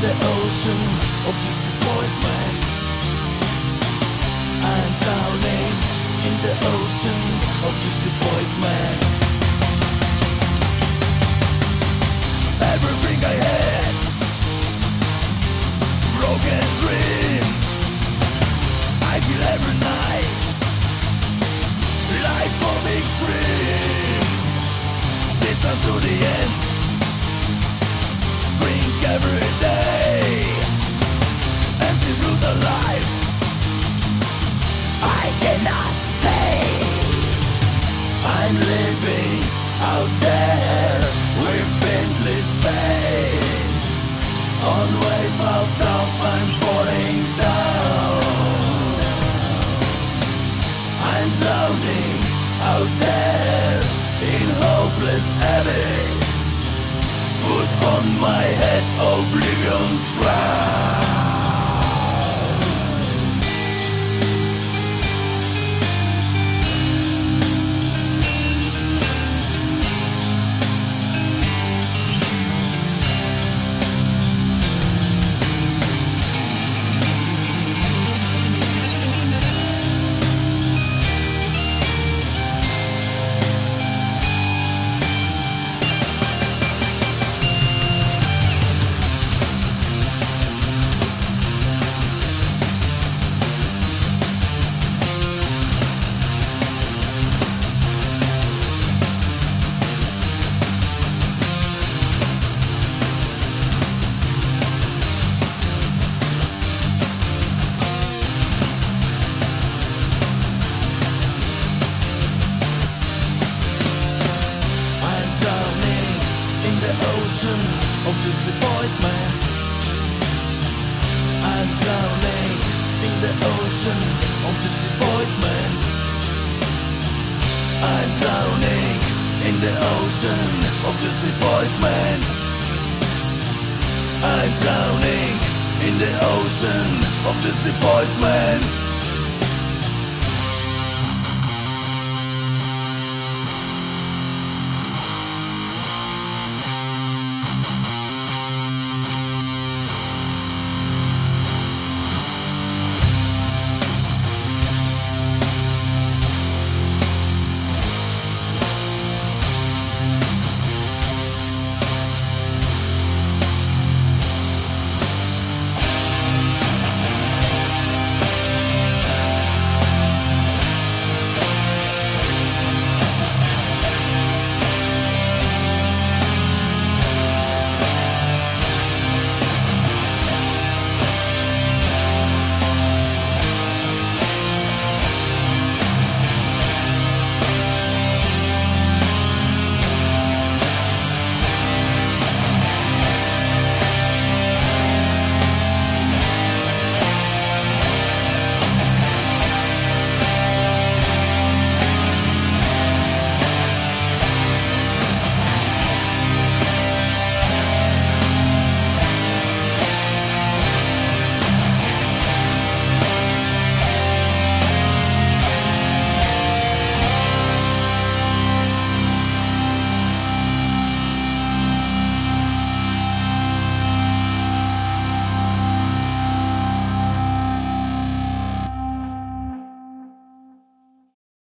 the ocean of disappointment. I'm drowning in the ocean of disappointment. Everything I had, broken dreams, I feel every night like a big scream. Distance to the end, drink every day, empty brutal life, I cannot stay. I'm living out there with endless pain. On wave of doubt I'm falling down. I'm drowning out there in hopeless abyss. Put on my head oblivion's crown. Of disappointment, I'm drowning in the ocean of disappointment. I'm drowning in the ocean of disappointment. I'm drowning in the ocean of disappointment.